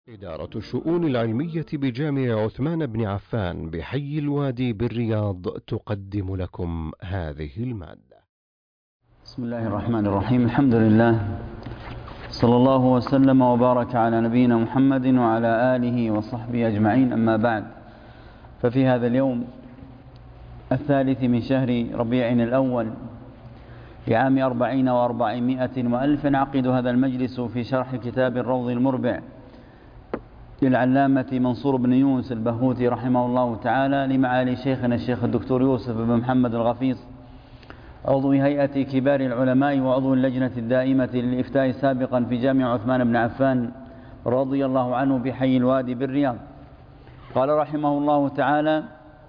إدارة الشؤون العلمية بجامع عثمان بن عفان بحي الوادي بالرياض تقدم لكم هذه المادة. بسم الله الرحمن الرحيم. الحمد لله، صلى الله وسلم وبارك على نبينا محمد وعلى آله وصحبه أجمعين، أما بعد. ففي هذا اليوم 3 من شهر ربيع الأول لعام 40 و400 وألف نعقد هذا المجلس في شرح كتاب الروض المربع للعلامة منصور بن يونس البهوتي رحمه الله تعالى، لمعالي شيخنا الشيخ الدكتور يوسف بن محمد الغفيص، عضو هيئة كبار العلماء وعضو اللجنة الدائمة للإفتاء سابقا في جامع عثمان بن عفان رضي الله عنه بحي الوادي بالرياض. قال رحمه الله تعالى: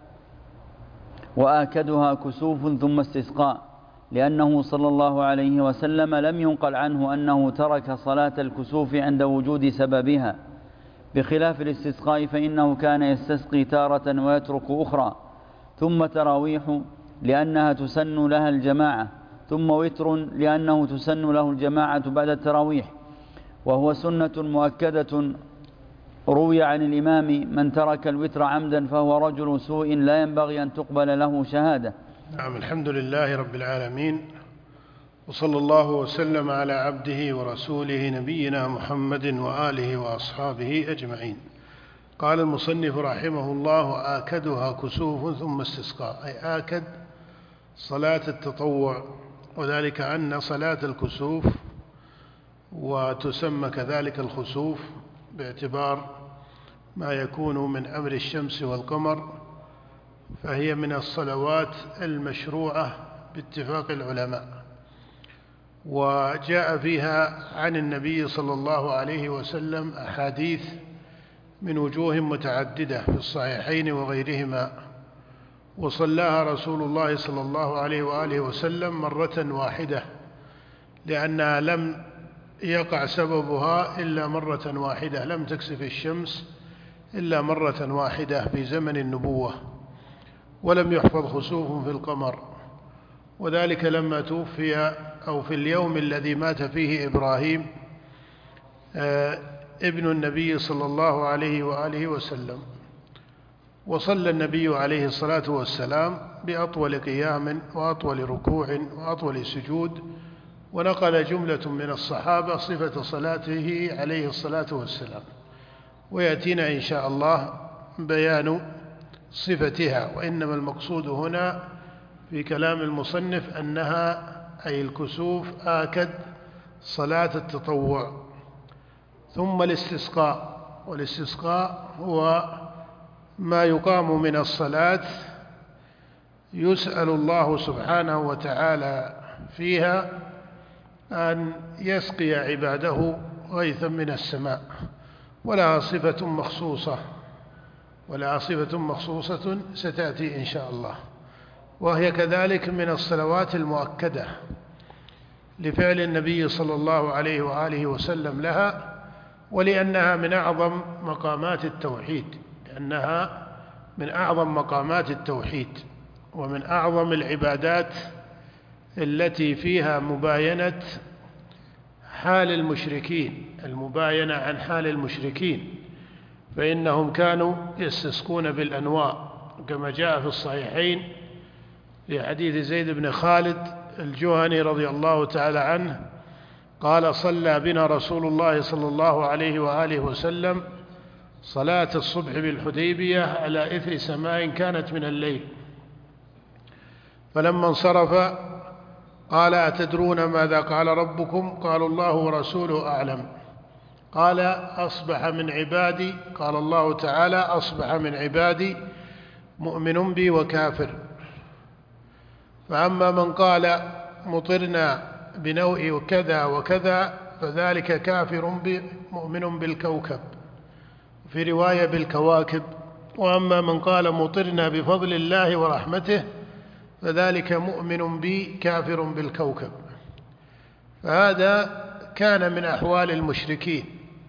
وآكدها كسوف ثم استسقاء، لأنه صلى الله عليه وسلم لم ينقل عنه أنه ترك صلاة الكسوف عند وجود سببها، بخلاف الاستسقاء فإنه كان يستسقي تارة ويترك أخرى، ثم تراويح لأنها تسن لها الجماعة، ثم وتر لأنه تسن له الجماعة بعد التراويح، وهو سنة مؤكدة. روي عن الإمام: من ترك الوتر عمدا فهو رجل سوء لا ينبغي أن تقبل له شهادة. نعم، الحمد لله رب العالمين، وصلى الله وسلم على عبده ورسوله نبينا محمد وآله وأصحابه أجمعين. قال المصنف رحمه الله: آكدها كسوف ثم استسقاء، أي آكد صلاة التطوع، وذلك أن صلاة الكسوف وتسمى كذلك الخسوف باعتبار ما يكون من أمر الشمس والقمر، فهي من الصلوات المشروعة باتفاق العلماء، وجاء فيها عن النبي صلى الله عليه وسلم أحاديث من وجوه متعددة في الصحيحين وغيرهما، وصلاها رسول الله صلى الله عليه وآله وسلم مرة واحدة، لأنها لم يقع سببها إلا مرة واحدة، لم تكسف الشمس إلا مرة واحدة في زمن النبوة، ولم يحفظ خسوف في القمر، وذلك لما توفي أو في اليوم الذي مات فيه إبراهيم ابن النبي صلى الله عليه وآله وسلم، وصلى النبي عليه الصلاة والسلام بأطول قيام وأطول ركوع وأطول سجود، ونقل جملة من الصحابة صفة صلاته عليه الصلاة والسلام، ويأتينا إن شاء الله بيان صفتها. وإنما المقصود هنا في كلام المصنف أنها أي الكسوف آكد صلاة التطوع. ثم الاستسقاء، والاستسقاء هو ما يقام من الصلاة يسأل الله سبحانه وتعالى فيها أن يسقي عباده غيثا من السماء، ولها صفة مخصوصة ستأتي إن شاء الله، وهي كذلك من الصلوات المؤكدة لفعل النبي صلى الله عليه وآله وسلم لها، ولأنها من أعظم مقامات التوحيد، ومن أعظم العبادات التي فيها مباينة المباينة عن حال المشركين، فإنهم كانوا يستسقون بالأنواء، كما جاء في الصحيحين في حديث زيد بن خالد الجهني رضي الله تعالى عنه قال: صلى بنا رسول الله صلى الله عليه وآله وسلم صلاة الصبح بالحديبية على إثر سماء كانت من الليل، فلما انصرف قال: أتدرون ماذا قال ربكم؟ قالوا: الله ورسوله أعلم. قال: أصبح من عبادي، قال الله تعالى: أصبح من عبادي مؤمن بي وكافر، فأما من قال مطرنا بنوء كذا وكذا فذلك كافر مؤمن بالكوكب، في رواية بالكواكب، وأما من قال مطرنا بفضل الله ورحمته فذلك مؤمن بي كافر بالكوكب. فهذا كان من أحوال المشركين،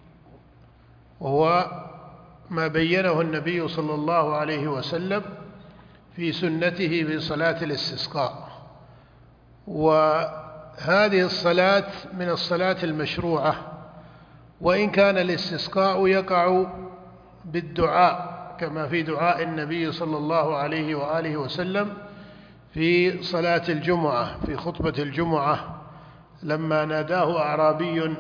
وهو ما بينه النبي صلى الله عليه وسلم في سنته في صلاة الاستسقاء. وهذه الصلاة من الصلاة المشروعة، وإن كان الاستسقاء يقع بالدعاء كما في دعاء النبي صلى الله عليه وآله وسلم في صلاة الجمعة في خطبة الجمعة لما ناداه أعرابي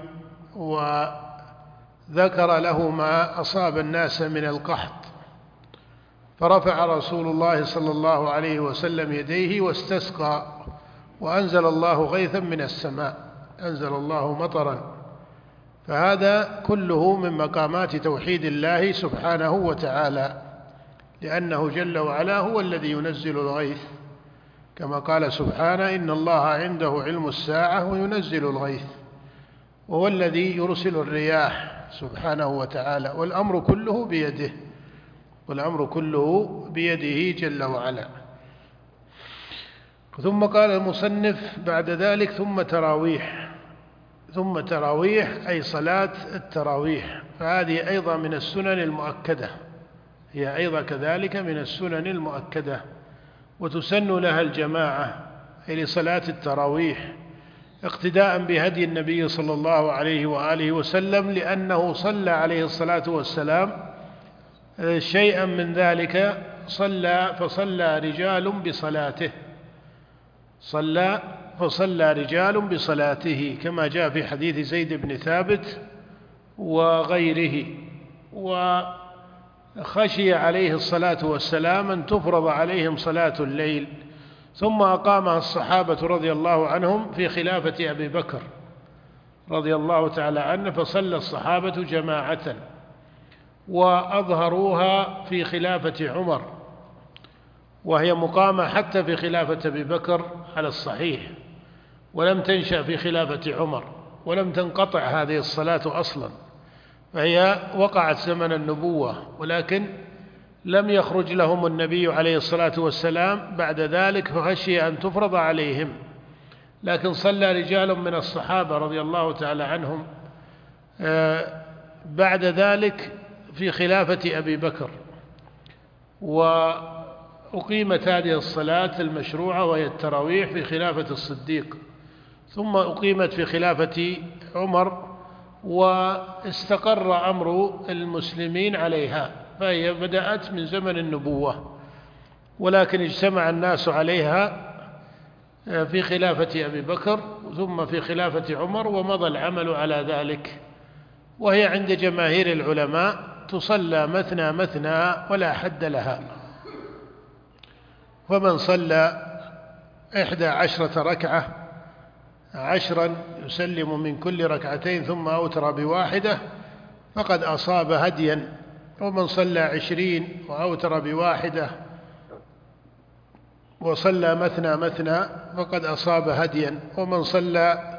وذكر له ما أصاب الناس من القحط، فرفع رسول الله صلى الله عليه وسلم يديه واستسقى، وأنزل الله غيثا من السماء، أنزل الله مطرا. فهذا كله من مقامات توحيد الله سبحانه وتعالى، لأنه جل وعلا هو الذي ينزل الغيث، كما قال سبحانه: إن الله عنده علم الساعة وينزل الغيث، وهو الذي يرسل الرياح سبحانه وتعالى، والأمر كله بيده، والأمر كله بيده جل وعلا. ثم قال المصنف بعد ذلك: ثم تراويح. ثم تراويح أي صلاة التراويح، فهذه أيضا من السنن المؤكدة، هي أيضا كذلك من السنن المؤكدة، وتسن لها الجماعة أي لصلاة التراويح، اقتداء بهدي النبي صلى الله عليه وآله وسلم، لأنه صلى عليه الصلاة والسلام شيئا من ذلك، فصلى رجال بصلاته، فصلى رجال بصلاته كما جاء في حديث زيد بن ثابت وغيره. وخشي عليه الصلاة والسلام أن تفرض عليهم صلاة الليل، ثم أقامها الصحابة رضي الله عنهم في خلافة أبي بكر رضي الله تعالى عنه، فصلى الصحابة جماعة، وأظهروها في خلافة عمر، وهي مقامة حتى في خلافة أبي بكر على الصحيح، ولم تنشأ في خلافة عمر، ولم تنقطع هذه الصلاة أصلا، فهي وقعت زمن النبوة، ولكن لم يخرج لهم النبي عليه الصلاة والسلام بعد ذلك، فخشي أن تفرض عليهم، لكن صلى رجال من الصحابة رضي الله تعالى عنهم بعد ذلك في خلافة أبي بكر، وأقيمت هذه الصلاة المشروعة وهي التراويح في خلافة الصديق، ثم أقيمت في خلافة عمر، واستقر أمر المسلمين عليها، فهي بدأت من زمن النبوة، ولكن اجتمع الناس عليها في خلافة أبي بكر ثم في خلافة عمر، ومضى العمل على ذلك، وهي عند جماهير العلماء تصلى مثنى مثنى ولا حد لها، فمن صلى 11 ركعة 10 يسلم من كل ركعتين ثم أوتر بواحدة فقد أصاب هديا، ومن صلى 20 وأوتر بواحدة وصلى مثنى مثنى فقد أصاب هديا، ومن صلى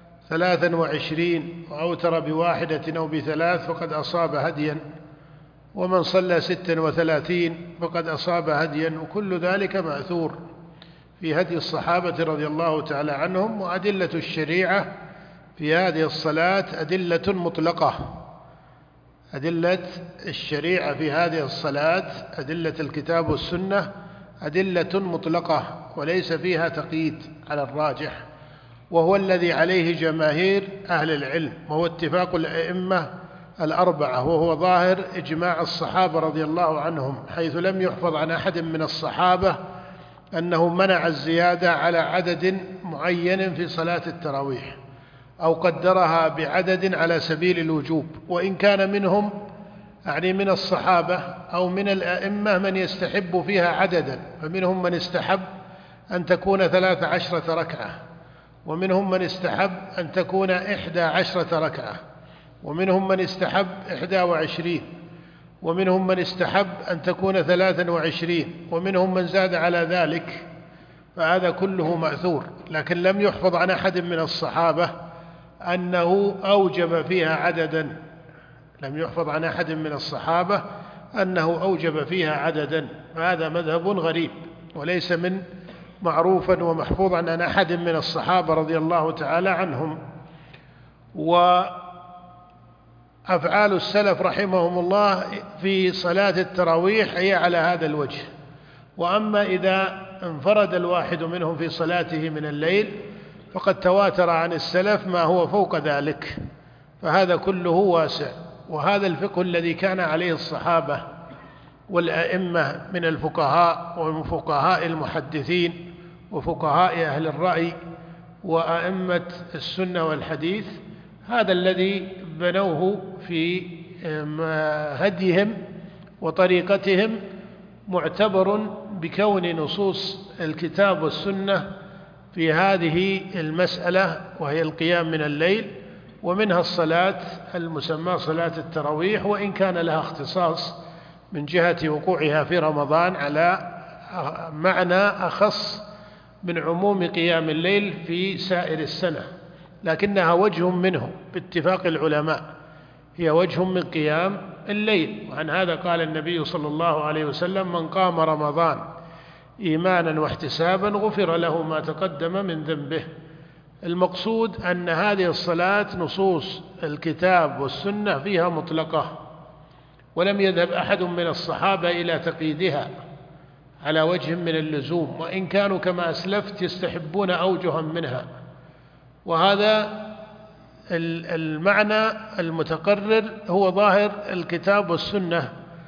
23 وأوتر بواحدة أو بثلاث فقد أصاب هديا، ومن صلى 36 فقد أصاب هديا، وكل ذلك مأثور في هدي الصحابة رضي الله تعالى عنهم. وأدلة الشريعة في هذه الصلاة أدلة مطلقة، أدلة الشريعة في هذه الصلاة، أدلة الكتاب والسنة أدلة مطلقة وليس فيها تقييد على الراجح، وهو الذي عليه جماهير أهل العلم، وهو اتفاق الأئمة الأربعة، وهو ظاهر إجماع الصحابة رضي الله عنهم، حيث لم يحفظ عن أحد من الصحابة أنه منع الزيادة على عدد معين في صلاة التراويح أو قدرها بعدد على سبيل الوجوب، وإن كان منهم يعني من الصحابة أو من الأئمة من يستحب فيها عددا، فمنهم من استحب أن تكون 13 ركعة، ومنهم من استحب أن تكون 11 ركعة، ومنهم من استحب 21، ومنهم من استحب أن تكون 23، ومنهم من زاد على ذلك، فهذا كله مأثور، لكن لم يحفظ عن أحد من الصحابة أنه أوجب فيها عددا، لم يحفظ عن أحد من الصحابة أنه أوجب فيها عددا، فهذا مذهب غريب وليس من معروفا ومحفوظا عن أحد من الصحابة رضي الله تعالى عنهم. وأفعال السلف رحمهم الله في صلاة التراويح هي على هذا الوجه، وأما إذا انفرد الواحد منهم في صلاته من الليل فقد تواتر عن السلف ما هو فوق ذلك، فهذا كله واسع. وهذا الفقه الذي كان عليه الصحابة والأئمة من الفقهاء ومن فقهاء المحدثين وفقهاء أهل الرأي وأئمة السنة والحديث، هذا الذي بنوه في هديهم وطريقتهم، معتبر بكون نصوص الكتاب والسنة في هذه المسألة، وهي القيام من الليل، ومنها الصلاة المسمى صلاة التراويح، وإن كان لها اختصاص من جهة وقوعها في رمضان على معنى أخص من عموم قيام الليل في سائر السنة، لكنها وجه منه باتفاق العلماء، هي وجه من قيام الليل. وعن هذا قال النبي صلى الله عليه وسلم: من قام رمضان إيمانا واحتسابا غفر له ما تقدم من ذنبه. المقصود أن هذه الصلاة نصوص الكتاب والسنة فيها مطلقة، ولم يذهب أحد من الصحابة إلى تقييدها على وجه من اللزوم، وإن كانوا كما أسلفت يستحبون أوجها منها. وهذا المعنى المتقرر هو ظاهر الكتاب والسنة،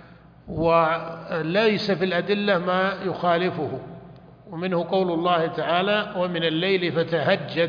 وليس في الأدلة ما يخالفه، ومنه قول الله تعالى: ومن الليل فتهجد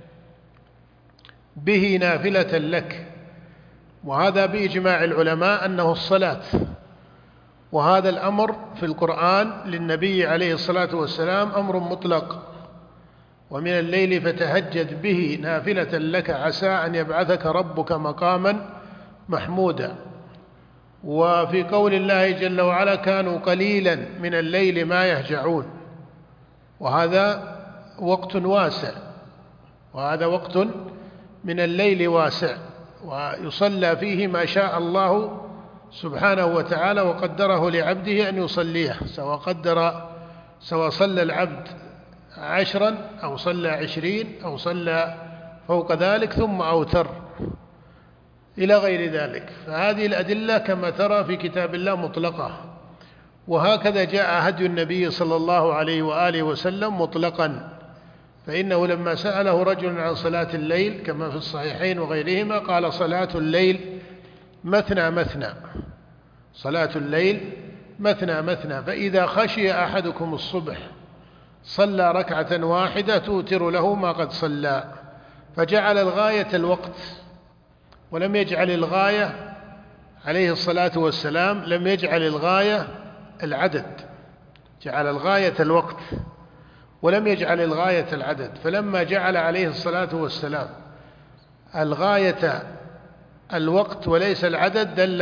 به نافلة لك. وهذا بإجماع العلماء أنه الصلاة، وهذا الأمر في القرآن للنبي عليه الصلاة والسلام أمر مطلق: ومن الليل فتهجد به نافلة لك عسى أن يبعثك ربك مقاما محمودا. وفي قول الله جل وعلا: كانوا قليلا من الليل ما يهجعون. وهذا وقت واسع، وهذا وقت من الليل واسع، ويصلى فيه ما شاء الله سبحانه وتعالى وقدره لعبده أن يصليه، سواء صلى العبد 10 أو صلى 20 أو صلى فوق ذلك ثم أوتر إلى غير ذلك. فهذه الأدلة كما ترى في كتاب الله مطلقة، وهكذا جاء هدي النبي صلى الله عليه وآله وسلم مطلقا. فإنه لما سأله رجل عن صلاة الليل كما في الصحيحين وغيرهما قال: صلاة الليل مثنى مثنى، صلاة الليل مثنى مثنى، فإذا خشي أحدكم الصبح صلى ركعة واحدة توتر له ما قد صلى. فجعل الغاية الوقت، ولم يجعل الغاية عليه الصلاة والسلام، لم يجعل الغاية العدد، جعل الغاية الوقت ولم يجعل الغاية العدد. فلما جعل عليه الصلاة والسلام الغاية الوقت وليس العدد دل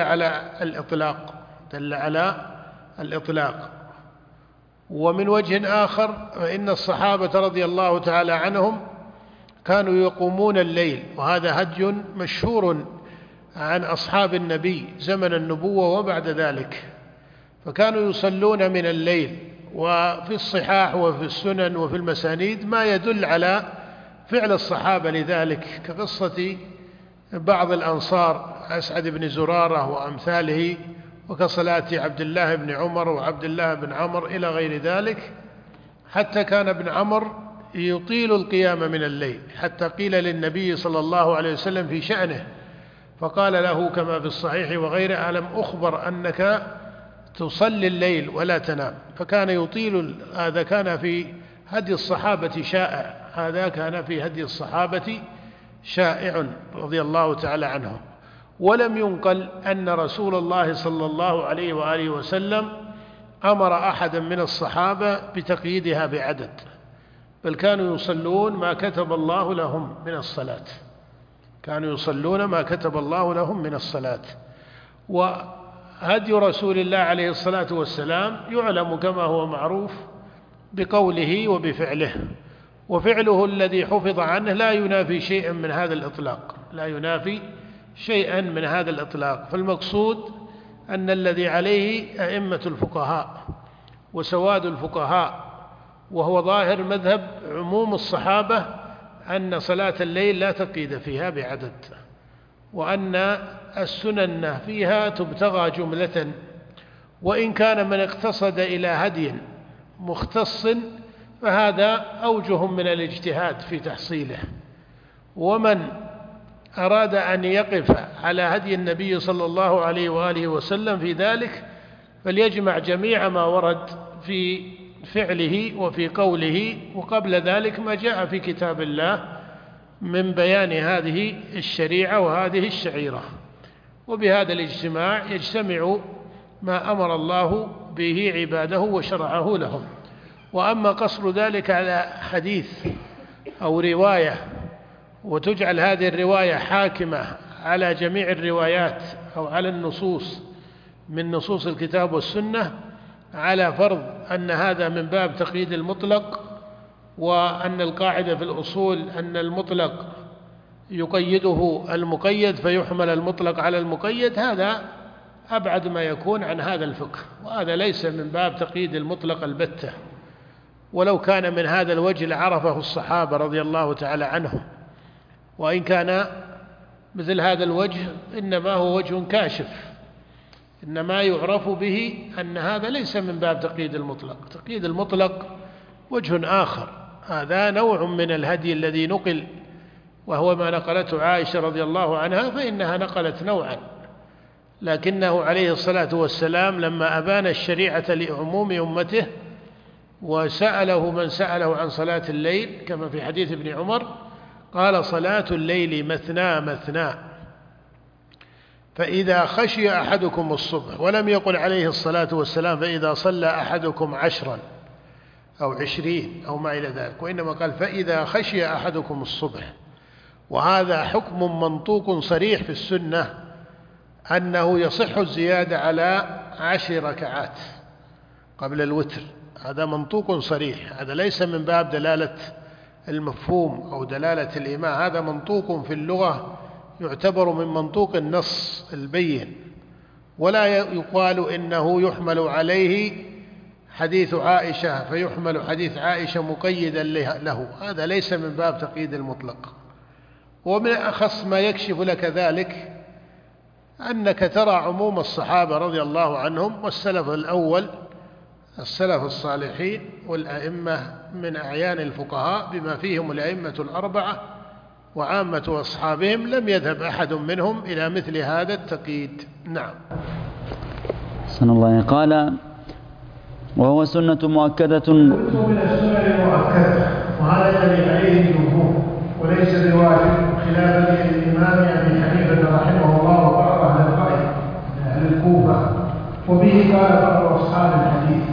على الإطلاق. ومن وجه آخر فإن الصحابة رضي الله تعالى عنهم كانوا يقومون الليل، وهذا هدي مشهور عن أصحاب النبي زمن النبوة وبعد ذلك، فكانوا يصلون من الليل. وفي الصحاح وفي السنن وفي المسانيد ما يدل على فعل الصحابة لذلك، كقصة بعض الأنصار أسعد بن زرارة وأمثاله، وكصلاة عبد الله بن عمر وعبد الله بن عمر إلى غير ذلك، حتى كان ابن عمر يطيل القيام من الليل، حتى قيل للنبي صلى الله عليه وسلم في شأنه فقال له كما في الصحيح وغيره: ألم أخبر أنك تصلي الليل ولا تنام؟ فكان يطيل. هذا كان في هدي الصحابة شائع، هذا كان في هدي الصحابة شائع رضي الله تعالى عنهم. ولم ينقل أن رسول الله صلى الله عليه وآله وسلم أمر أحدا من الصحابة بتقييدها بعدد، بل كانوا يصلون ما كتب الله لهم من الصلاة، كانوا يصلون ما كتب الله لهم من الصلاة. وهدي رسول الله عليه الصلاة والسلام يعلم كما هو معروف بقوله وبفعله، وفعله الذي حفظ عنه لا ينافي شيئا من هذا الإطلاق، لا ينافي شيئا من هذا الإطلاق. فالمقصود أن الذي عليه أئمة الفقهاء وسواد الفقهاء، وهو ظاهر مذهب عموم الصحابة، أن صلاة الليل لا تقيد فيها بعدد، وأن السنن فيها تبتغى جملة. وإن كان من اقتصد إلى هدي مختص فهذا أوجه من الاجتهاد في تحصيله، ومن أراد أن يقف على هدي النبي صلى الله عليه وآله وسلم في ذلك فليجمع جميع ما ورد في فعله وفي قوله، وقبل ذلك ما جاء في كتاب الله من بيان هذه الشريعة وهذه الشعيرة. وبهذا الاجتماع يجتمع ما أمر الله به عباده وشرعه لهم. وأما قصر ذلك على حديث أو رواية وتجعل هذه الرواية حاكمة على جميع الروايات أو على النصوص من نصوص الكتاب والسنة على فرض أن هذا من باب تقييد المطلق، وأن القاعدة في الأصول أن المطلق يقيده المقيد فيحمل المطلق على المقيد، هذا أبعد ما يكون عن هذا الفقه، وهذا ليس من باب تقييد المطلق البتة. ولو كان من هذا الوجه لعرفه الصحابة رضي الله تعالى عنهم، وإن كان مثل هذا الوجه إنما هو وجه كاشف، إنما يعرف به أن هذا ليس من باب تقييد المطلق. تقييد المطلق وجه آخر، هذا نوع من الهدي الذي نقل، وهو ما نقلته عائشة رضي الله عنها، فإنها نقلت نوعا، لكنه عليه الصلاة والسلام لما أبان الشريعة لعموم أمته وسأله من سأله عن صلاة الليل كما في حديث ابن عمر قال: صلاة الليل مثنى مثنى، فإذا خشي أحدكم الصبح، ولم يقل عليه الصلاة والسلام فإذا صلى أحدكم 10 أو 20 أو ما إلى ذلك، وإنما قال فإذا خشي أحدكم الصبح. وهذا حكم منطوق صريح في السنة أنه يصح الزيادة على 10 ركعات قبل الوتر، هذا منطوق صريح، هذا ليس من باب دلالة المفهوم أو دلالة الإيماء، هذا منطوق في اللغة يعتبر من منطوق النص البين، ولا يقال إنه يحمل عليه حديث عائشة فيحمل حديث عائشة مقيدا له، هذا ليس من باب تقييد المطلق. ومن أخص ما يكشف لك ذلك أنك ترى عموم الصحابة رضي الله عنهم والسلف الأول، السلف الصالحين والأئمة من أعيان الفقهاء بما فيهم الأئمة الأربعة وعامة أصحابهم، لم يذهب أحد منهم إلى مثل هذا التقييد. نعم. أحسن الله. قال: وهو سنة مؤكدة. من السنن المؤكدة، وهذا الذي عليه الجمهور وليس بواجب، خلافا للإمام أبي حنيفة رحمه الله وبعض أهل الرأي من أهل الكوفة. وبه قال بعض أصحاب الحديث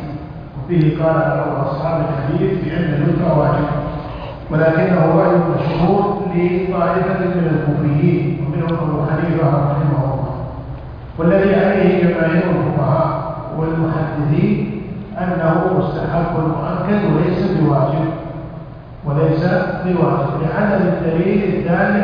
بأن الوتر واجب، ولكنه رأي مشهور لطائفة من الكوفيين ومنهم أبو حنيفة رحمه الله. والذي عليه جماهير الفقهاء والمحدثين أنه مستحب مؤكد وليس بواجب لعدم الدليل الدال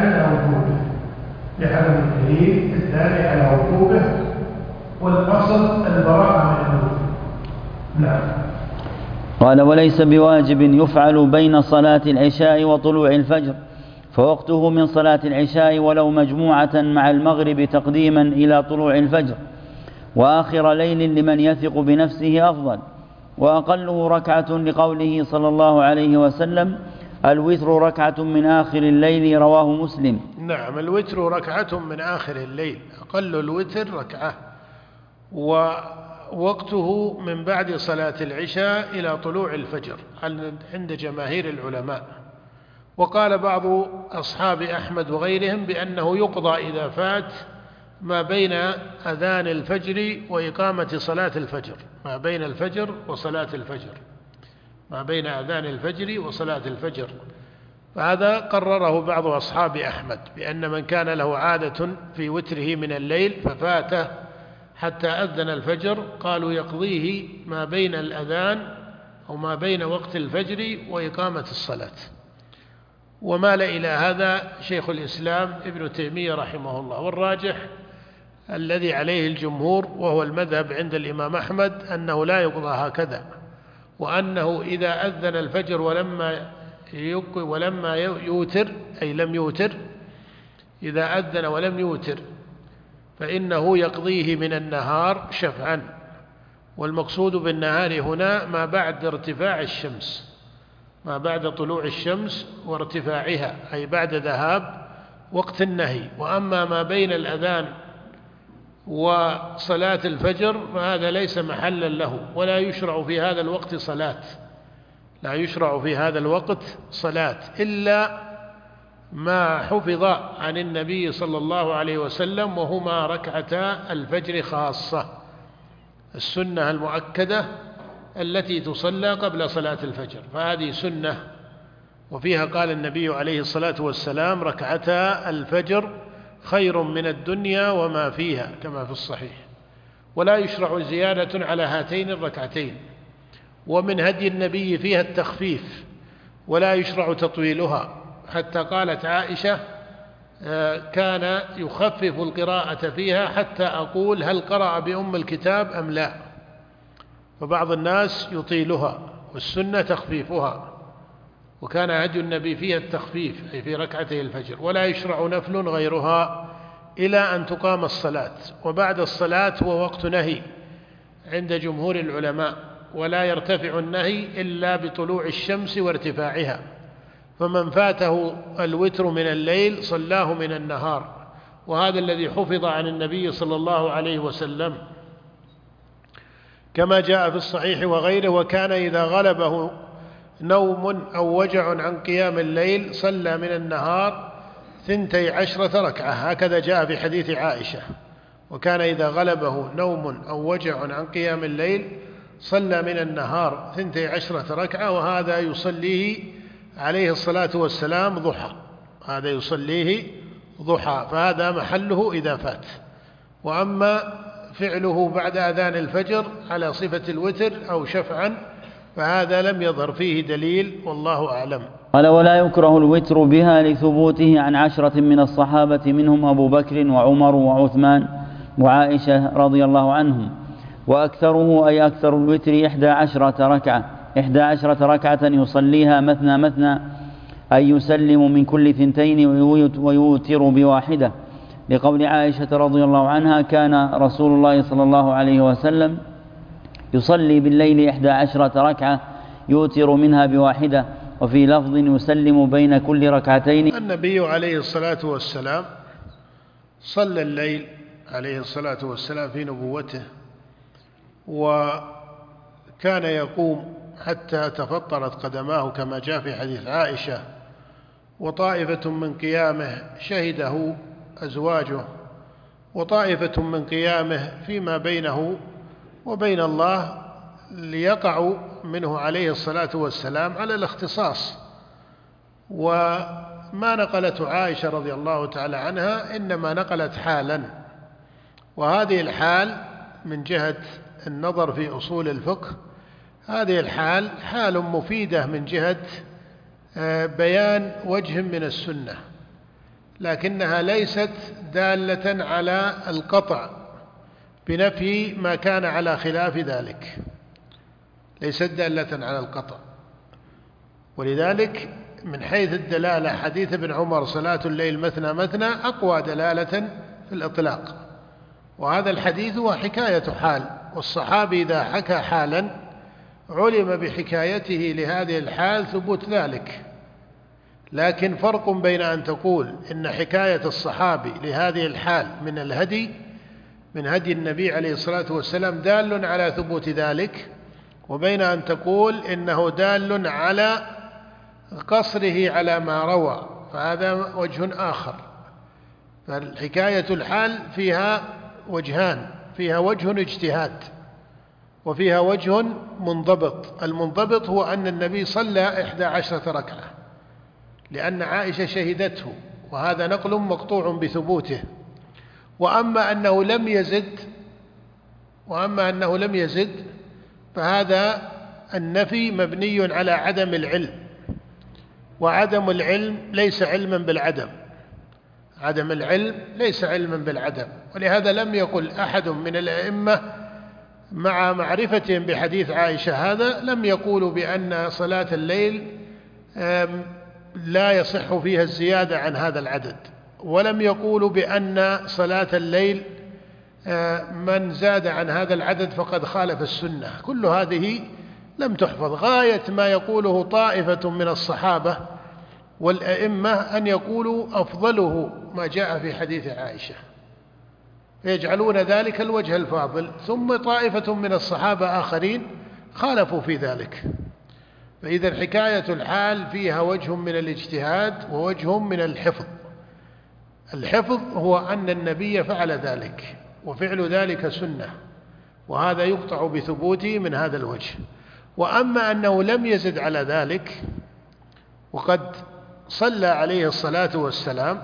على وجوبه، والأصل البراءة من الوجوب. نعم. قال: وليس بواجب يفعل بين صلاة العشاء وطلوع الفجر، فوقته من صلاة العشاء ولو مجموعة مع المغرب تقديما إلى طلوع الفجر، وآخر ليل لمن يثق بنفسه أفضل، وأقله ركعة لقوله صلى الله عليه وسلم: الوتر ركعة من آخر الليل، رواه مسلم. نعم، الوتر ركعة من آخر الليل، أقل الوتر ركعة، ووقته من بعد صلاة العشاء إلى طلوع الفجر عند جماهير العلماء. وقال بعض أصحاب أحمد وغيرهم بأنه يقضى إذا فات ما بين أذان الفجر وإقامة صلاة الفجر، ما بين الفجر وصلاة الفجر، ما بين أذان الفجر وصلاة الفجر. فهذا قرره بعض أصحاب أحمد بأن من كان له عادة في وتره من الليل ففاته حتى أذن الفجر قالوا يقضيه ما بين الأذان أو ما بين وقت الفجر وإقامة الصلاة. ومال إلى هذا شيخ الإسلام ابن تيمية رحمه الله. والراجح الذي عليه الجمهور وهو المذهب عند الإمام أحمد أنه لا يقضى هكذا، وأنه إذا أذن الفجر ولما يوتر أي لم يوتر، إذا أذن ولم يوتر فإنه يقضيه من النهار شفعا. والمقصود بالنهار هنا ما بعد ارتفاع الشمس، ما بعد طلوع الشمس وارتفاعها، أي بعد ذهاب وقت النهي. وأما ما بين الأذان وصلاة الفجر فهذا ليس محلا له، ولا يشرع في هذا الوقت صلاة، لا يشرع في هذا الوقت صلاة إلا ما حفظ عن النبي صلى الله عليه وسلم، وهما ركعتا الفجر خاصة، السنة المؤكدة التي تصلى قبل صلاة الفجر، فهذه سنة. وفيها قال النبي عليه الصلاة والسلام: ركعتا الفجر خير من الدنيا وما فيها، كما في الصحيح. ولا يشرع زيادة على هاتين الركعتين. ومن هدي النبي فيها التخفيف، ولا يشرع تطويلها، حتى قالت عائشة: كان يخفف القراءة فيها حتى أقول هل قرأ بأم الكتاب أم لا. فبعض الناس يطيلها، والسنة تخفيفها، وكان هدي النبي فيها التخفيف أي في ركعتي الفجر. ولا يشرع نفل غيرها إلى أن تقام الصلاة، وبعد الصلاة هو وقت نهي عند جمهور العلماء، ولا يرتفع النهي إلا بطلوع الشمس وارتفاعها. فمن فاته الوتر من الليل صلاه من النهار، وهذا الذي حفظ عن النبي صلى الله عليه وسلم، كما جاء في الصحيح وغيره: وكان إذا غلبه نوم أو وجع عن قيام الليل صلى من النهار 12 ركعة. هكذا جاء في حديث عائشة: وكان إذا غلبه نوم أو وجع عن قيام الليل صلى من النهار 12 ركعة. وهذا يصليه عليه الصلاة والسلام ضحى، هذا يصليه ضحى، فهذا محله إذا فات. وأما فعله بعد أذان الفجر على صفة الوتر أو شفعا فهذا لم يظهر فيه دليل، والله أعلم. قال: ولا يكره الوتر بها لثبوته عن 10 من الصحابة، منهم أبو بكر وعمر وعثمان وعائشة رضي الله عنهم. وأكثره أي أكثر الوتر 11 ركعة، 11 ركعة يصليها مثنى مثنى، أي يسلم من كل 2 ويوتر بواحدة، لقول عائشة رضي الله عنها: كان رسول الله صلى الله عليه وسلم يصلي بالليل 11 ركعة يوتر منها بواحدة. وفي لفظ: يسلم بين كل ركعتين. النبي عليه الصلاة والسلام صلى الليل عليه الصلاة والسلام في نبوته، وكان يقوم حتى تفطرت قدماه كما جاء في حديث عائشة، وطائفة من قيامه شهده أزواجه، وطائفة من قيامه فيما بينه وبين الله، ليقع منه عليه الصلاة والسلام على الاختصاص. وما نقلته عائشة رضي الله تعالى عنها إنما نقلت حالا، وهذه الحال من جهة النظر في أصول الفقه، هذه الحال حال مفيدة من جهة بيان وجه من السنة، لكنها ليست دالة على القطع بنفي ما كان على خلاف ذلك، ليست دالة على القطع. ولذلك من حيث الدلالة حديث ابن عمر: صلاة الليل مثنى مثنى، أقوى دلالة في الإطلاق. وهذا الحديث هو حكاية حال، والصحابي إذا حكى حالا علم بحكايته لهذه الحال ثبوت ذلك. لكن فرق بين أن تقول إن حكاية الصحابي لهذه الحال من الهدي، من هدي النبي عليه الصلاة والسلام، دال على ثبوت ذلك، وبين أن تقول إنه دال على قصره على ما روى، فهذا وجه آخر. فالحكاية الحال فيها وجهان: فيها وجه اجتهاد، وفيها وجه منضبط. المنضبط هو أن النبي صلى 11 ركعة لأن عائشة شهدته، وهذا نقل مقطوع بثبوته. وأما أنه لم يزد فهذا النفي مبني على عدم العلم، وعدم العلم ليس علما بالعدم، عدم العلم ليس علما بالعدم. ولهذا لم يقل أحد من الأئمة مع معرفتهم بحديث عائشة هذا، لم يقولوا بأن صلاة الليل لا يصح فيها الزيادة عن هذا العدد، ولم يقولوا بأن صلاة الليل من زاد عن هذا العدد فقد خالف السنة. كل هذه لم تحفظ. غاية ما يقوله طائفة من الصحابة والأئمة أن يقولوا أفضله ما جاء في حديث عائشة، فيجعلون ذلك الوجه الفاضل، ثم طائفة من الصحابة آخرين خالفوا في ذلك. فإذا حكاية الحال فيها وجه من الاجتهاد ووجه من الحفظ. الحفظ هو أن النبي فعل ذلك، وفعل ذلك سنة، وهذا يقطع بثبوته من هذا الوجه. وأما أنه لم يزد على ذلك، وقد صلى عليه الصلاة والسلام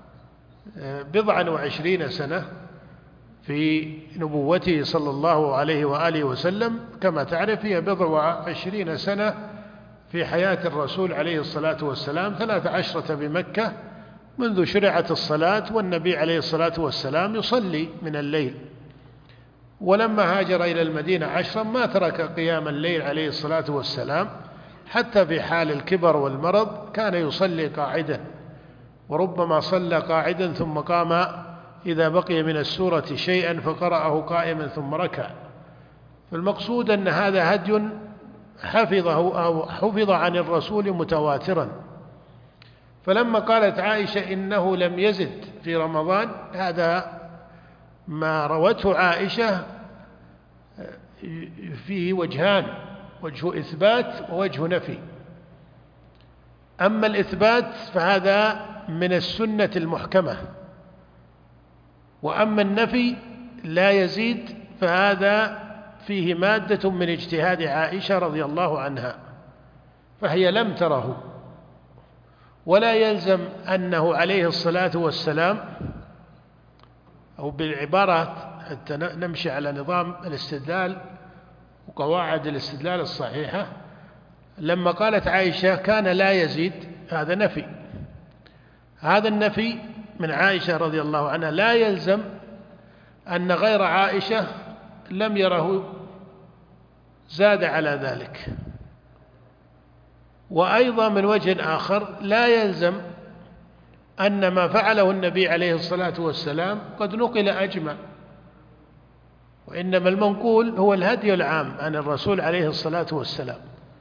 29 سنة في نبوته صلى الله عليه وآله وسلم، كما تعرف هي 20 سنة في حياة الرسول عليه الصلاة والسلام، 13 بمكة منذ شرعت الصلاة، والنبي عليه الصلاة والسلام يصلي من الليل. ولما هاجر إلى المدينة 10 ما ترك قيام الليل عليه الصلاة والسلام، حتى في حال الكبر والمرض كان يصلي قاعدا، وربما صلى قاعدا ثم قام إذا بقي من السورة شيئا فقرأه قائما ثم ركع. فالمقصود أن هذا هدي حفظه أو حفظ عن الرسول متواترا. فلما قالت عائشة إنه لم يزد في رمضان، هذا ما روته عائشة فيه وجهان، وجه إثبات ووجه نفي. أما الإثبات فهذا من السنة المحكمة، وأما النفي لا يزيد فهذا فيه مادة من اجتهاد عائشة رضي الله عنها، فهي لم تره. ولا يلزم أنه عليه الصلاة والسلام، أو بالعبارة حتى نمشي على نظام الاستدلال وقواعد الاستدلال الصحيحة، لما قالت عائشة كان لا يزيد، هذا نفي. هذا النفي من عائشة رضي الله عنها لا يلزم أن غير عائشة لم يره زاد على ذلك. وأيضا من وجه آخر لا يلزم أن ما فعله النبي عليه الصلاة والسلام قد نقل أجمع، وإنما المنقول هو الهدي العام عن الرسول عليه الصلاة والسلام.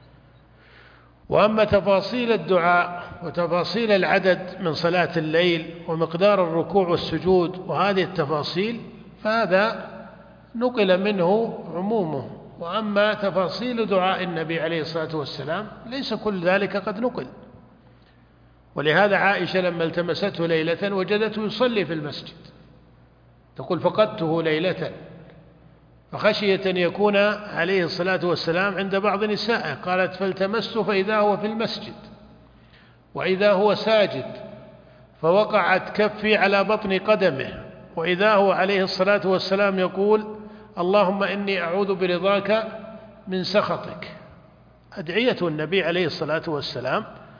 وأما تفاصيل الدعاء وتفاصيل العدد من صلاة الليل ومقدار الركوع والسجود وهذه التفاصيل فهذا نقل منه عمومه. وأما تفاصيل دعاء النبي عليه الصلاة والسلام ليس كل ذلك قد نقل. ولهذا عائشة لما التمسته ليلة وجدته يصلي في المسجد، تقول فقدته ليلة، فخشية أن يكون عليه الصلاة والسلام عند بعض نسائه، قالت فالتمست فإذا هو في المسجد وإذا هو ساجد، فوقعت كفي على بطن قدمه، وإذا هو عليه الصلاة والسلام يقول اللهم إني أعوذ برضاك من سخطك. أدعية النبي عليه الصلاة والسلام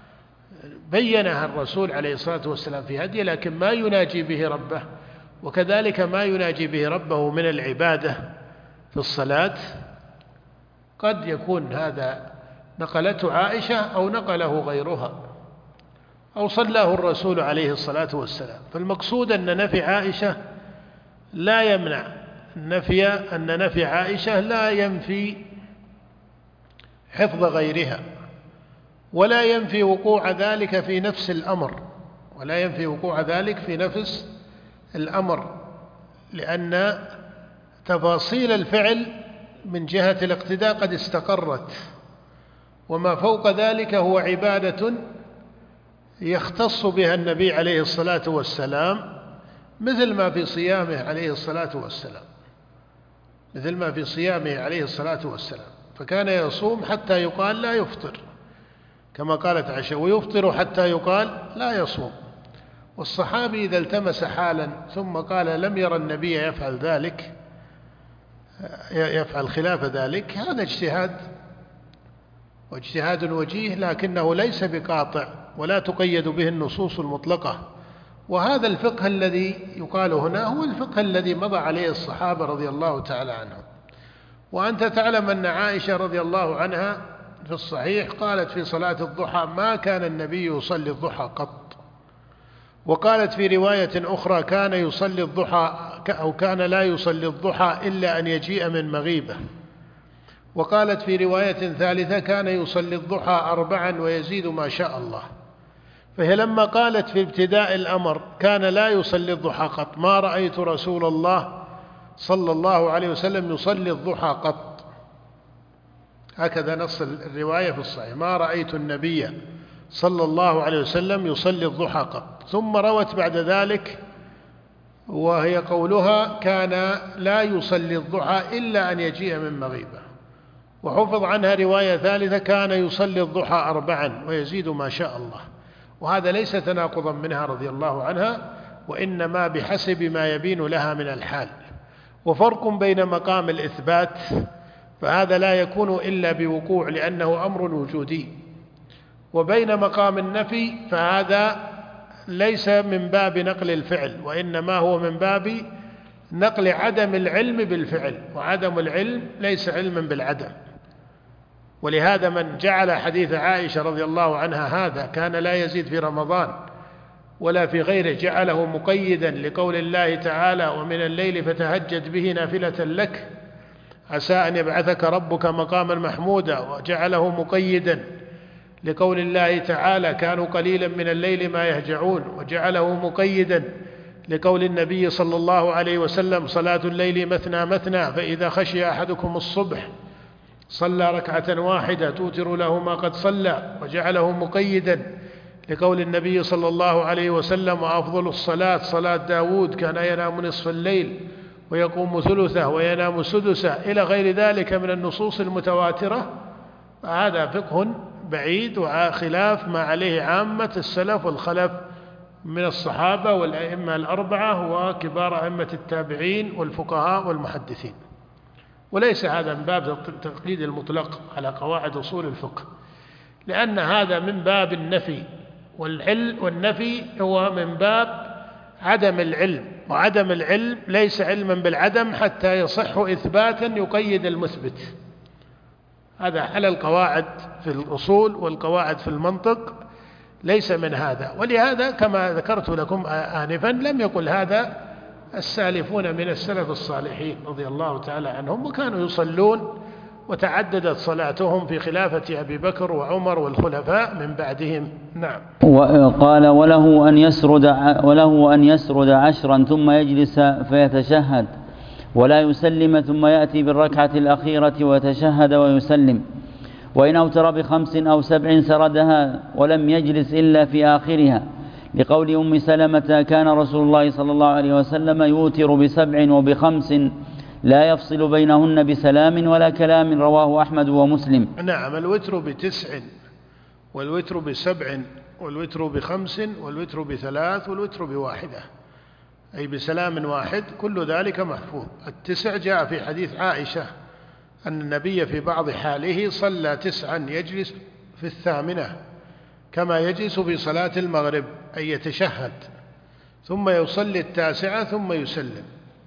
بينها الرسول عليه الصلاة والسلام في هديه، لكن ما يناجي به ربه، وكذلك ما يناجي به ربه من العبادة في الصلاة قد يكون هذا نقلته عائشة أو نقله غيرها أو صلاه الرسول عليه الصلاة والسلام. فالمقصود أن نفي عائشة لا يمنع أن نفي عائشة لا ينفي حفظ غيرها، ولا ينفي وقوع ذلك في نفس الأمر، ولا ينفي وقوع ذلك في نفس الأمر، لأن تفاصيل الفعل من جهة الاقتداء قد استقرت، وما فوق ذلك هو عبادة يختص بها النبي عليه الصلاة والسلام، مثل ما في صيامه عليه الصلاة والسلام، مثل ما في صيامه عليه الصلاة والسلام، فكان يصوم حتى يقال لا يفطر، كما قالت عائشة ويفطر حتى يقال لا يصوم. والصحابي إذا التمس حالا ثم قال لم يرى النبي يفعل ذلك، يفعل خلاف ذلك، هذا اجتهاد، واجتهاد وجيه، لكنه ليس بقاطع ولا تقيد به النصوص المطلقة. وهذا الفقه الذي يقال هنا هو الفقه الذي مضى عليه الصحابة رضي الله تعالى عنهم. وأنت تعلم أن عائشة رضي الله عنها في الصحيح قالت في صلاة الضحى ما كان النبي يصلي الضحى قط، وقالت في رواية أخرى كان يصلي الضحى أو كان لا يصلي الضحى إلا أن يجيء من مغيبة، وقالت في رواية ثالثة كان يصلي الضحى 4 ويزيد ما شاء الله. فهي لما قالت في ابتداء الأمر كان لا يصلي الضحى قط، ما رأيت رسول الله صلى الله عليه وسلم يصلي الضحى قط، هكذا نص الرواية في الصحيح، ما رأيت النبي صلى الله عليه وسلم يصلي الضحى قط. ثم روت بعد ذلك وهي قولها كان لا يصلي الضحى إلا أن يجيء من مغيبة، وحفظ عنها رواية ثالثة كان يصلي الضحى 4 ويزيد ما شاء الله. وهذا ليس تناقضا منها رضي الله عنها، وإنما بحسب ما يبين لها من الحال. وفرق بين مقام الإثبات فهذا لا يكون إلا بوقوع لأنه أمر وجودي، وبين مقام النفي فهذا ليس من باب نقل الفعل، وإنما هو من باب نقل عدم العلم بالفعل، وعدم العلم ليس علما بالعدم. ولهذا من جعل حديث عائشة رضي الله عنها هذا كان لا يزيد في رمضان ولا في غيره جعله مقيدا لقول الله تعالى ومن الليل فتهجد به نافلة لك عسى أن يبعثك ربك مقاما محمودا، وجعله مقيدا لقول الله تعالى كانوا قليلا من الليل ما يهجعون، وجعله مقيدا لقول النبي صلى الله عليه وسلم صلاة الليل مثنى مثنى فإذا خشي أحدكم الصبح صلى 1 توتر له ما قد صلى، وجعله مقيدا لقول النبي صلى الله عليه وسلم وأفضل الصلاة صلاة داود كان ينام نصف الليل ويقوم ثلثه وينام سدسه إلى غير ذلك من النصوص المتواترة. هذا فقه بعيد وخلاف ما عليه عامة السلف والخلف من الصحابة والأئمة الأربعة وكبار أئمة التابعين والفقهاء والمحدثين، وليس هذا من باب التقليد المطلق على قواعد أصول الفقه، لأن هذا من باب النفي، والنفي هو من باب عدم العلم، وعدم العلم ليس علما بالعدم حتى يصح إثباتا يقيد المثبت. هذا على القواعد في الأصول والقواعد في المنطق ليس من هذا. ولهذا كما ذكرت لكم آنفا لم يقل هذا السالفون من السلف الصالحين رضي الله تعالى عنهم، وكانوا يصلون وتعددت صلاتهم في خلافة أبي بكر وعمر والخلفاء من بعدهم. نعم. وقال وله أن يسرد 10 ثم يجلس فيتشهد ولا يسلم ثم يأتي بالركعة الأخيرة ويتشهد ويسلم، وإن أوتر ب5 أو 7 سردها ولم يجلس إلا في آخرها، لقول أم سلمة كان رسول الله صلى الله عليه وسلم يوتر ب7 وب5 لا يفصل بينهن بسلام ولا كلام، رواه أحمد ومسلم. نعم، الوتر ب9 والوتر ب7 والوتر ب5 والوتر ب3 والوتر ب1، أي بسلام واحد، كل ذلك محفوظ. 9 جاء في حديث عائشة أن النبي في بعض حاله صلى 9 يجلس في 8 كما يجلس في صلاة المغرب، أي يتشهد ثم يصلي 9 ثم يسلم.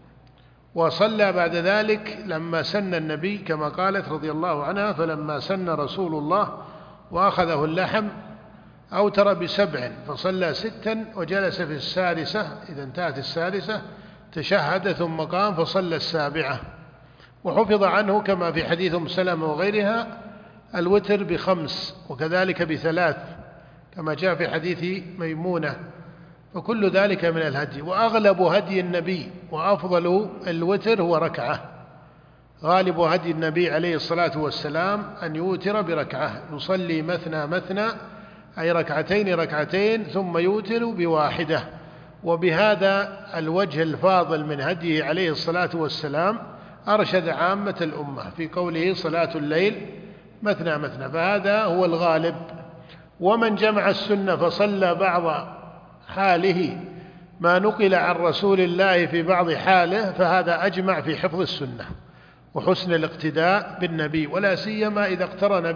وصلى بعد ذلك لما سن النبي كما قالت رضي الله عنها فلما سن رسول الله وأخذه اللحم أوتر ب7 فصلى 6 وجلس في 6، إذا انتهت 6 تشهد ثم قام فصلى 7. وحفظ عنه كما في حديث أم سلمة وغيرها الوتر ب5 وكذلك ب3 كما جاء في حديث ميمونة، فكل ذلك من الهدي. وأغلب هدي النبي وأفضل الوتر هو ركعة، غالب هدي النبي عليه الصلاة والسلام أن يوتر بركعة، يصلي مثنى مثنى أي 2 ثم يوتر ب1. وبهذا الوجه الفاضل من هديه عليه الصلاة والسلام أرشد عامة الأمة في قوله صلاة الليل مثنى مثنى، فهذا هو الغالب. ومن جمع السنة فصلى بعض حاله ما نقل عن رسول الله في بعض حاله فهذا أجمع في حفظ السنة وحسن الاقتداء بالنبي، ولا سيما إذا اقترن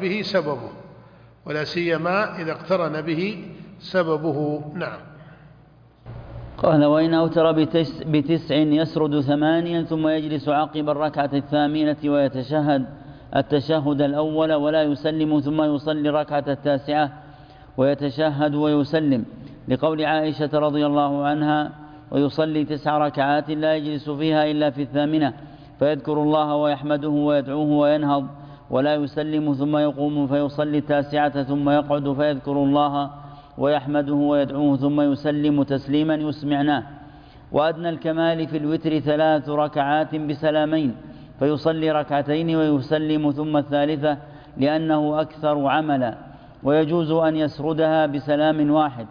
به سببه. نعم. قال وإن أوتر ب9 يسرد 8 ثم يجلس عقب الركعة 8 ويتشهد التشهد الأول ولا يسلم ثم يصلي الركعة 9 ويتشهد ويسلم، لقول عائشة رضي الله عنها ويصلي 9 ركعات لا يجلس فيها إلا في 8 فيذكر الله ويحمده ويدعوه وينهض ولا يسلم ثم يقوم فيصلي 9 ثم يقعد فيذكر الله ويحمده ويدعوه ثم يسلم تسليما يسمعناه. وأدنى الكمال في الوتر 3 ركعات بسلامين، فيصلي ركعتين ويسلم ثم الثالثة لأنه أكثر عملا. ويجوز أن يسردها بسلام واحد،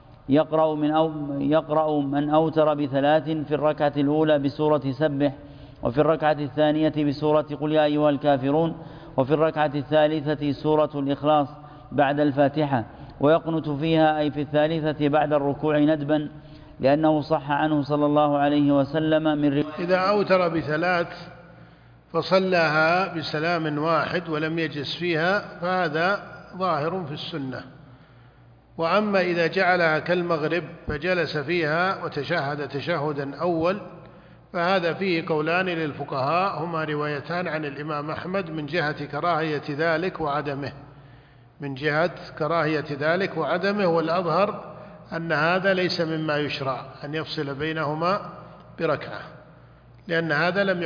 يقرأ من أوتر ب3 في الركعة الأولى بسورة سبح، وفي الركعة الثانية بسورة قل يا أيها الكافرون، وفي الركعة الثالثة سورة الإخلاص بعد الفاتحة. ويقنت فيها أي في الثالثة بعد الركوع ندبا، لأنه صح عنه صلى الله عليه وسلم من إذا أوتر ب3 فصلىها بسلام واحد ولم يجلس فيها فهذا ظاهر في السنة. وأما إذا جعلها كالمغرب فجلس فيها وتشهد تشهدا أول فهذا فيه قولان للفقهاء، هما روايتان عن الإمام أحمد من جهة كراهية ذلك وعدمه، والأظهر أن هذا ليس مما يشرع أن يفصل بينهما بركعة، لأن هذا لم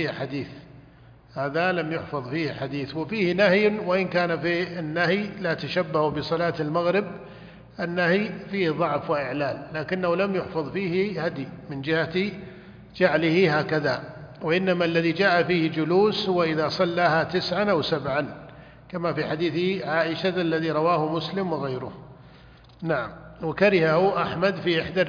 يحفظ فيه حديث. وفيه نهي، وإن كان في النهي لا تشبهوا بصلاة المغرب، النهي فيه ضعف وإعلال، لكنه لم يحفظ فيه هدي من جهة جعله هكذا، وإنما الذي جاء فيه جلوس هو إذا صلاها 9 أو 7 كما في حديث عائشة الذي رواه مسلم وغيره. نعم. وكرهه أحمد في إحدى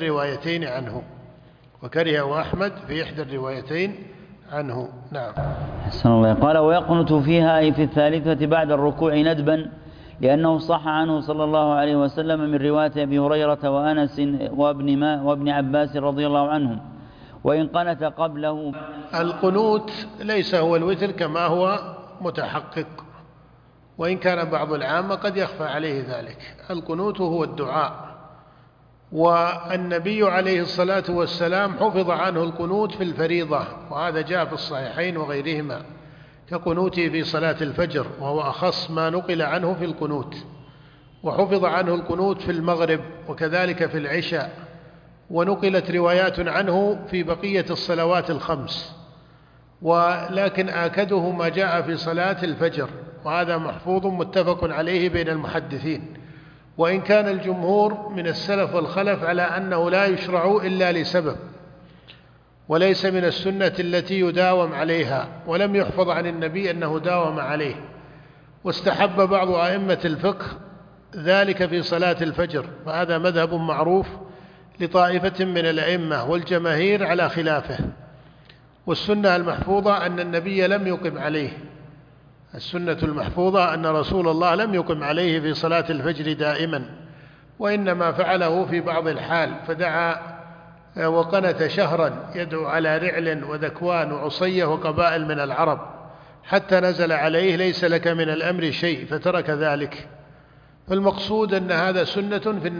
الروايتين عنه. نعم. حسن الله. قال ويقنت فيها أي في الثالثة بعد الركوع ندبا، لأنه صح عنه صلى الله عليه وسلم من رواية أبي هريرة وأنس وابن عباس رضي الله عنهم. وإن قنت قبله. القنوت ليس هو الوتر كما هو متحقق، وإن كان بعض العامة قد يخفى عليه ذلك. القنوت هو الدعاء، والنبي عليه الصلاة والسلام حفظ عنه القنوت في الفريضة، وهذا جاء في الصحيحين وغيرهما كقنوته في صلاة الفجر، وهو أخص ما نقل عنه في القنوت. وحفظ عنه القنوت في المغرب وكذلك في العشاء، ونقلت روايات عنه في بقية الصلوات ال5، ولكن آكده ما جاء في صلاة الفجر، وهذا محفوظ متفق عليه بين المحدثين. وإن كان الجمهور من السلف والخلف على أنه لا يشرع إلا لسبب، وليس من السنة التي يداوم عليها، ولم يحفظ عن النبي أنه داوم عليه. واستحب بعض أئمة الفقه ذلك في صلاة الفجر، فهذا مذهب معروف لطائفة من الأئمة، والجماهير على خلافه. والسنة المحفوظة أن النبي لم يقم عليه، السنة المحفوظة أن رسول الله لم يقم عليه في صلاة الفجر دائما، وإنما فعله في بعض الحال، فدعا وقنت شهرا يدعو على رعل وذكوان وعصية وقبائل من العرب، حتى نزل عليه ليس لك من الأمر شيء، فترك ذلك. فالمقصود أن هذا سنة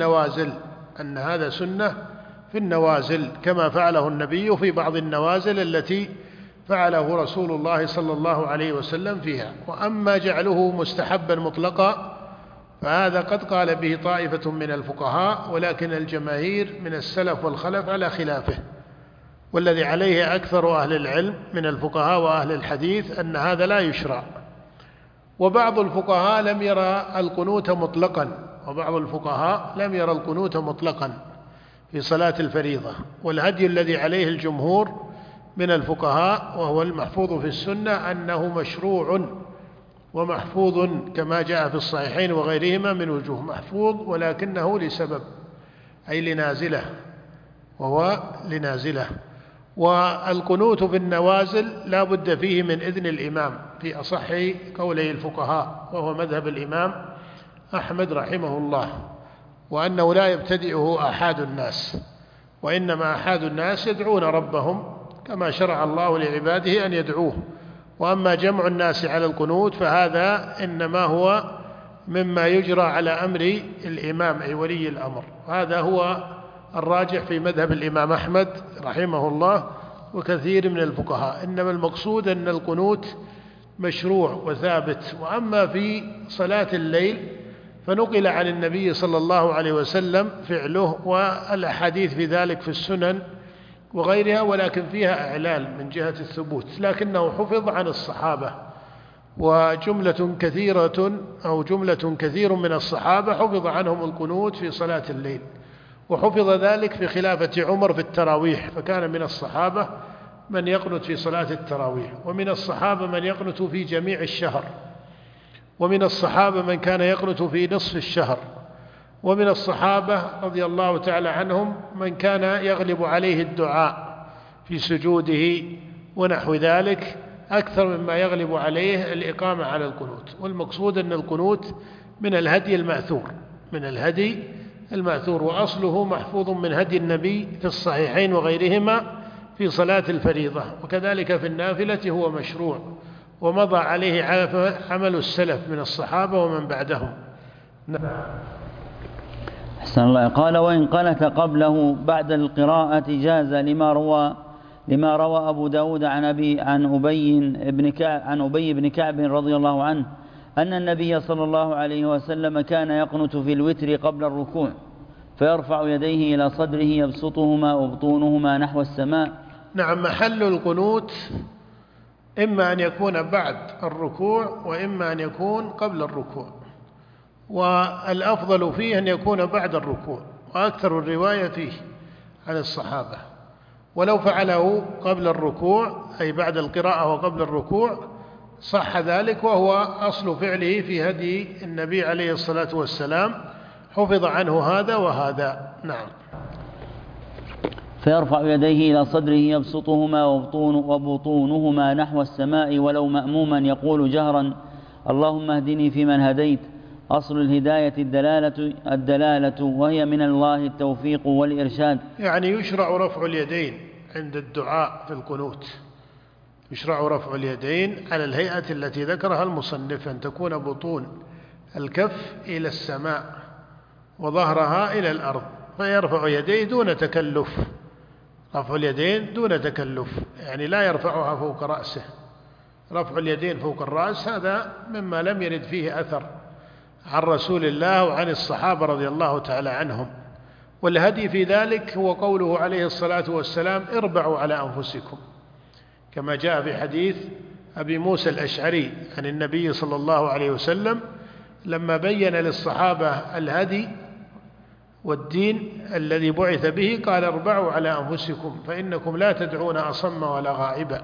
في النوازل، كما فعله النبي في بعض النوازل التي فعله رسول الله صلى الله عليه وسلم فيها. وأما جعله مستحبا مطلقا فهذا قد قال به طائفة من الفقهاء، ولكن الجماهير من السلف والخلف على خلافه، والذي عليه أكثر أهل العلم من الفقهاء وأهل الحديث أن هذا لا يشرع. وبعض الفقهاء لم يرى القنوت مطلقا في صلاة الفريضة. والهدي الذي عليه الجمهور من الفقهاء وهو المحفوظ في السنة أنه مشروع ومحفوظ كما جاء في الصحيحين وغيرهما من وجوه، محفوظ ولكنه لسبب، أي لنازلة. والقنوت في النوازل لا بد فيه من إذن الإمام في أصح قولي الفقهاء، وهو مذهب الإمام أحمد رحمه الله، وأنه لا يبتدئه أحد الناس، وإنما أحد الناس يدعون ربهم كما شرع الله لعباده أن يدعوه. وأما جمع الناس على القنوت فهذا إنما هو مما يجرى على أمر الإمام أي ولي الأمر، هذا هو الراجح في مذهب الإمام أحمد رحمه الله وكثير من الفقهاء. إنما المقصود أن القنوت مشروع وثابت. وأما في صلاة الليل فنقل عن النبي صلى الله عليه وسلم فعله، والأحاديث في ذلك في السنن وغيرها، ولكن فيها إعلال من جهة الثبوت، لكنه حفظ عن الصحابة وجملة كثيرة أو جملة كثير من الصحابة حفظ عنهم القنوت في صلاة الليل، وحفظ ذلك في خلافة عمر في التراويح، فكان من الصحابة من يقنت في صلاة التراويح، ومن الصحابة من يقنت في جميع الشهر، ومن الصحابة من كان يقنت في نصف الشهر، ومن الصحابة رضي الله تعالى عنهم من كان يغلب عليه الدعاء في سجوده ونحو ذلك أكثر مما يغلب عليه الإقامة على القنوت. والمقصود أن القنوت من الهدي المأثور، من الهدي المأثور، وأصله محفوظ من هدي النبي في الصحيحين وغيرهما في صلاة الفريضة، وكذلك في النافلة هو مشروع، ومضى عليه عمل السلف من الصحابة ومن بعدهم. أحسن الله. قال: وإن قنت قبله بعد القراءة جاز، لما روى أبو داود عن أبي بن كعب رضي الله عنه أن النبي صلى الله عليه وسلم كان يقنت في الوتر قبل الركوع فيرفع يديه إلى صدره يبسطهما وبطونهما نحو السماء. نعم، محل القنوت إما أن يكون بعد الركوع وإما أن يكون قبل الركوع، والأفضل فيه أن يكون بعد الركوع، وأكثر الرواية فيه عن الصحابة. ولو فعله قبل الركوع أي بعد القراءة وقبل الركوع صح ذلك، وهو أصل فعله في هدي النبي عليه الصلاة والسلام، حفظ عنه هذا وهذا. نعم. فيرفع يديه إلى صدره يبسطهما وبطونهما نحو السماء، ولو مأموما يقول جهرا: اللهم اهدني فيمن هديت. أصل الهداية الدلالة، وهي من الله التوفيق والإرشاد. يعني يشرع رفع اليدين عند الدعاء في القنوت، يشرع رفع اليدين على الهيئة التي ذكرها المصنف، أن تكون بطون الكف إلى السماء وظهرها إلى الأرض، فيرفع يديه دون تكلف، رفع اليدين دون تكلف، يعني لا يرفعها فوق رأسه. رفع اليدين فوق الرأس هذا مما لم يرد فيه أثر عن رسول الله وعن الصحابة رضي الله تعالى عنهم، والهدي في ذلك هو قوله عليه الصلاة والسلام: اربعوا على أنفسكم، كما جاء في حديث أبي موسى الأشعري عن النبي صلى الله عليه وسلم لما بين للصحابة الهدي والدين الذي بعث به قال: اربعوا على أنفسكم فإنكم لا تدعون أصم ولا غائبا.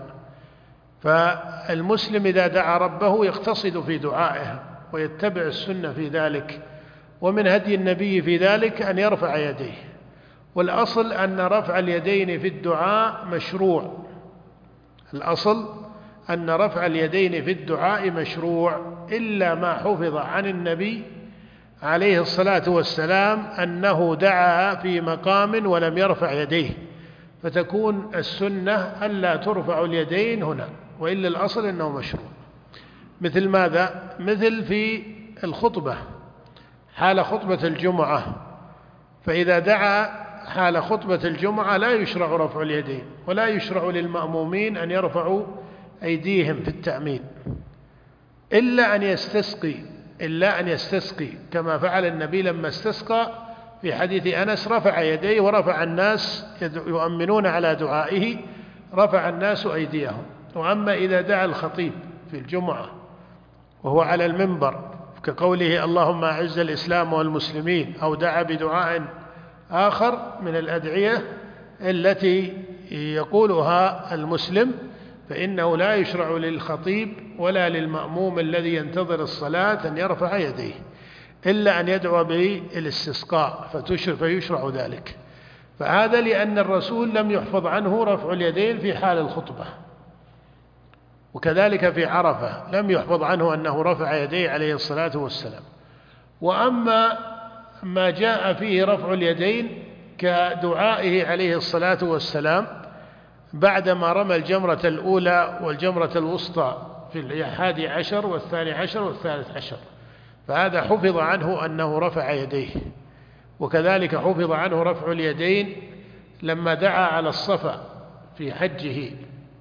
فالمسلم إذا دعا ربه يقتصد في دعائه ويتبع السنة في ذلك، ومن هدي النبي في ذلك أن يرفع يديه، والأصل أن رفع اليدين في الدعاء مشروع، الأصل أن رفع اليدين في الدعاء مشروع، إلا ما حفظ عن النبي عليه الصلاة والسلام أنه دعا في مقام ولم يرفع يديه، فتكون السنة ألا ترفع اليدين هنا، وإلا الأصل أنه مشروع. مثل ماذا؟ مثل في الخطبة حال خطبة الجمعة، فإذا دعا حال خطبة الجمعة لا يشرع رفع اليدين، ولا يشرع للمأمومين أن يرفعوا أيديهم في التأمين إلا أن يستسقي كما فعل النبي لما استسقى في حديث أنس، رفع يديه ورفع الناس يؤمنون على دعائه، رفع الناس أيديهم. وأما إذا دعا الخطيب في الجمعة وهو على المنبر كقوله: اللهم أعز الإسلام والمسلمين، أو دعا بدعاء آخر من الأدعية التي يقولها المسلم، فإنه لا يشرع للخطيب ولا للمأموم الذي ينتظر الصلاة أن يرفع يديه، إلا أن يدعو بالاستسقاء فيشرع ذلك. فهذا لأن الرسول لم يحفظ عنه رفع اليدين في حال الخطبة، وكذلك في عرفة لم يحفظ عنه أنه رفع يديه عليه الصلاة والسلام. وأما ما جاء فيه رفع اليدين كدعائه عليه الصلاة والسلام بعدما رمى الجمرة الأولى والجمرة الوسطى في 11 و12 و13، فهذا حفظ عنه أنه رفع يديه. وكذلك حفظ عنه رفع اليدين لما دعا على الصفا في حجه،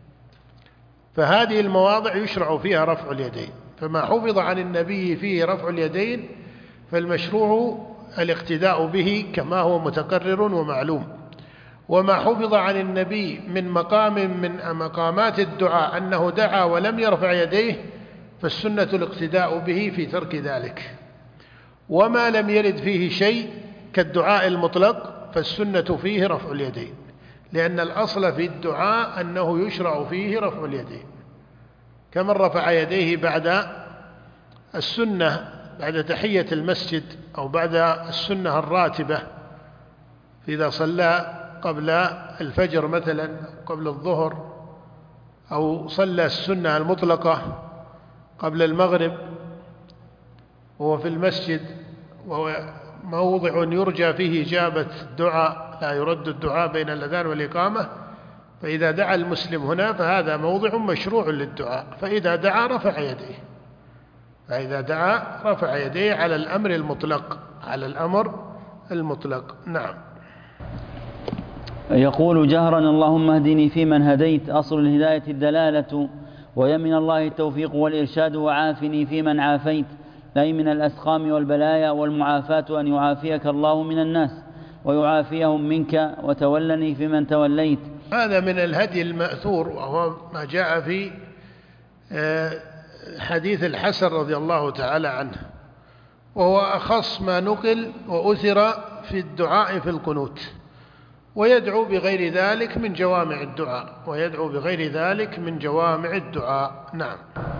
فهذه المواضع يشرع فيها رفع اليدين. فما حفظ عن النبي فيه رفع اليدين فالمشروع الاقتداء به كما هو متقرر ومعلوم. وما حفظ عن النبي من مقام من مقامات الدعاء أنه دعا ولم يرفع يديه، فالسنة الاقتداء به في ترك ذلك. وما لم يرد فيه شيء كالدعاء المطلق فالسنة فيه رفع اليدين، لأن الأصل في الدعاء أنه يشرع فيه رفع اليدين، كمن رفع يديه بعد السنة بعد تحية المسجد أو بعد السنة الراتبة، إذا صلى قبل الفجر مثلا قبل الظهر، أو صلى السنة المطلقة قبل المغرب وهو في المسجد، وهو موضع يرجى فيه إجابة الدعاء، لا يرد الدعاء بين الأذان والإقامة، فإذا دعا المسلم هنا فهذا موضع مشروع للدعاء، فإذا دعا رفع يديه على الأمر المطلق. نعم. يقول جهرا: اللهم اهدني فيمن هديت. أصل الهداية الدلالة، ويمن الله التوفيق والإرشاد، وعافني فيمن عافيت، أي من الأسقام والبلايا، والمعافاة أن يعافيك الله من الناس ويعافيهم منك، وتولني فيمن توليت. هذا من الهدي المأثور، وهو ما جاء في حديث الحسن رضي الله تعالى عنه، وهو أخص ما نقل وأثر في الدعاء في القنوت، ويدعو بغير ذلك من جوامع الدعاء. نعم.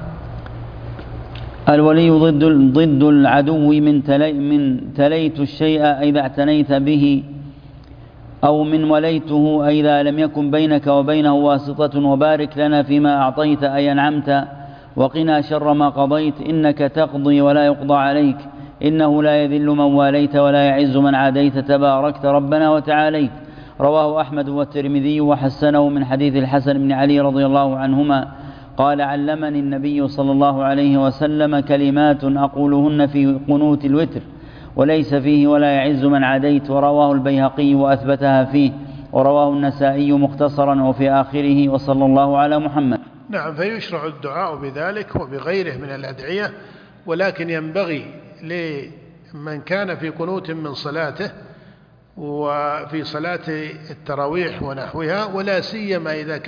الولي ضد العدو من تليت الشيء إذا اعتنيت به، أو من وليته إذا لم يكن بينك وبينه واسطة. وبارك لنا فيما أعطيت أي أنعمت، وقنا شر ما قضيت، إنك تقضي ولا يقضى عليك، إنه لا يذل من واليت ولا يعز من عاديت، تباركت ربنا وتعاليت. رواه أحمد والترمذي وحسنه من حديث الحسن بن علي رضي الله عنهما قال: علمني النبي صلى الله عليه وسلم كلمات أقولهن في قنوت الوتر، وليس فيه ولا يعز من عاديت. ورواه البيهقي وأثبتها فيه، ورواه النسائي مختصرا وفي آخره: وصلى الله على محمد. نعم. فيشرع الدعاء بذلك وبغيره من الأدعية، ولكن ينبغي لمن كان في قنوت من صلاته وفي صلاة التراويح ونحوها، ولا سيما إذا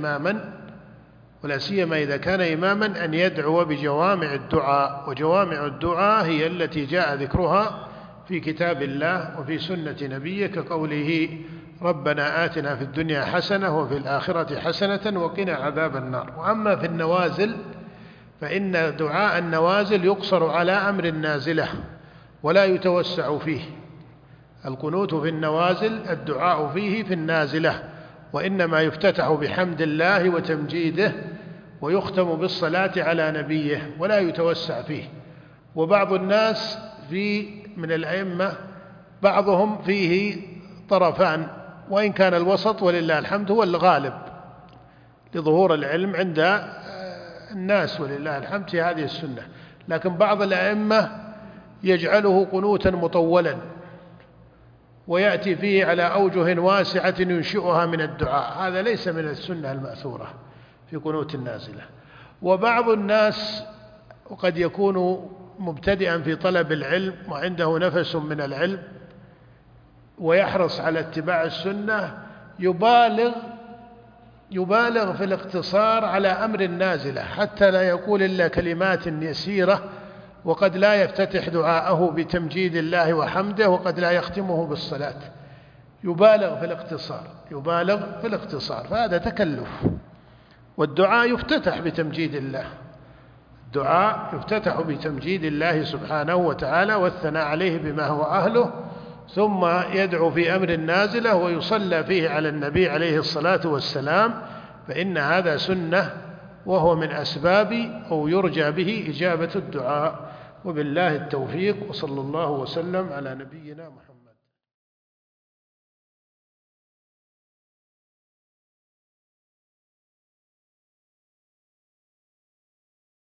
كان إماما أن يدعو بجوامع الدعاء، وجوامع الدعاء هي التي جاء ذكرها في كتاب الله وفي سنة نبيه، كقوله: ربنا آتنا في الدنيا حسنة وفي الآخرة حسنة وقنا عذاب النار. وأما في النوازل فإن دعاء النوازل يقصر على أمر النازلة ولا يتوسع فيه. القنوت في النوازل الدعاء فيه في النازلة، وإنما يفتتح بحمد الله وتمجيده، ويختم بالصلاة على نبيه، ولا يتوسع فيه. وبعض الناس من الأئمة بعضهم فيه طرفان، وإن كان الوسط ولله الحمد هو الغالب لظهور العلم عند الناس ولله الحمد في هذه السنة، لكن بعض الأئمة يجعله قنوتا مطولا ويأتي فيه على أوجه واسعة ينشئها من الدعاء، هذا ليس من السنة المأثورة في قنوت النازلة. وبعض الناس وقد يكون مبتدئا في طلب العلم وعنده نفس من العلم ويحرص على اتباع السنة، يبالغ في الاقتصار على أمر النازلة حتى لا يقول إلا كلمات يسيرة، وقد لا يفتتح دعاءه بتمجيد الله وحمده، وقد لا يختمه بالصلاة. يبالغ في الاقتصار، فهذا تكلف. والدعاء يفتتح بتمجيد الله سبحانه وتعالى والثناء عليه بما هو أهله، ثم يدعو في أمر النازلة ويصلى فيه على النبي عليه الصلاة والسلام، فإن هذا سنة، وهو من أسباب أو يرجى به إجابة الدعاء. وبالله التوفيق، وصلى الله وسلم على نبينا محمد.